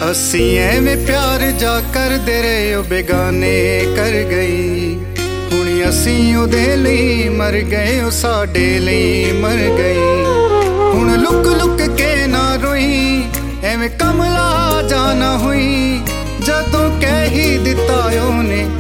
ਅਸੀਂ ਐਵੇਂ ਪਿਆਰ ਜਾ ਕਰਦੇ ਰਹੇ ਉਹ ਬੇਗਾਨੇ ਕਰ ਗਈ। ਹੁਣ ਅਸੀਂ ਉਹਦੇ ਲਈ ਮਰ ਗਏ ਉਹ ਸਾਡੇ ਲਈ ਮਰ ਗਈ। ਹੁਣ ਲੁਕ ਲੁਕ ਕੇ ਨਾ ਰੋਈ ਐਵੇਂ ਕਮਲਾ ਜਾਣਾ ਹੋਈ ਜਦੋਂ ਕਹਿ ਹੀ ਦਿੱਤਾ ਓ